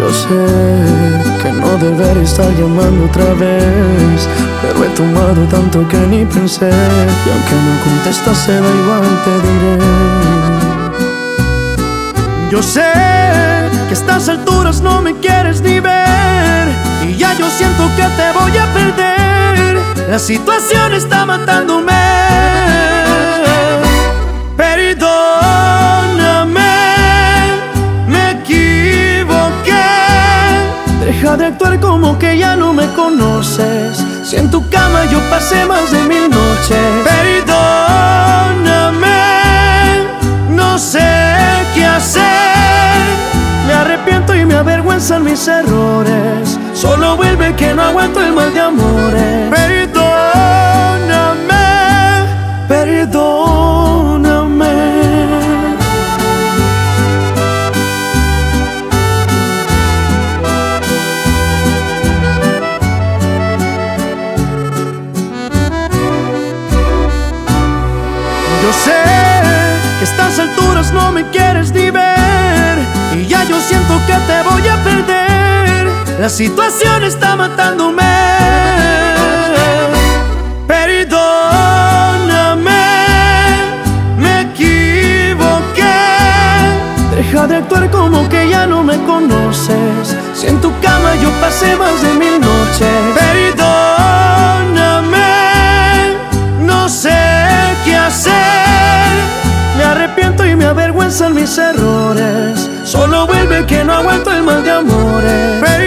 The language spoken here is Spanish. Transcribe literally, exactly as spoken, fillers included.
Yo sé que no debería estar llamando otra vez, pero he tomado tanto que ni pensé. Y aunque no contestas, se da igual, te diré. Yo sé que a estas alturas no me quieres ni ver, y ya yo siento que te voy a perder. La situación está matándome. Deja de actuar como que ya no me conoces. Si en tu cama yo pasé más de mil noches. Perdóname, no sé qué hacer. Me arrepiento y me avergüenzan mis errores. Solo vuelve que no aguanto el mal de amores. Perdóname, perdóname. Yo sé que a estas alturas no me quieres ni ver, y ya yo siento que te voy a perder. La situación está matándome. Perdóname, me equivoqué. Deja de actuar como que ya no me conoces. Si en tu cama yo pasé más de mil noches. Perdóname, no sé qué hacer. Me arrepiento y me avergüenzan mis errores. Solo vuelve que no aguanto el mal de amores.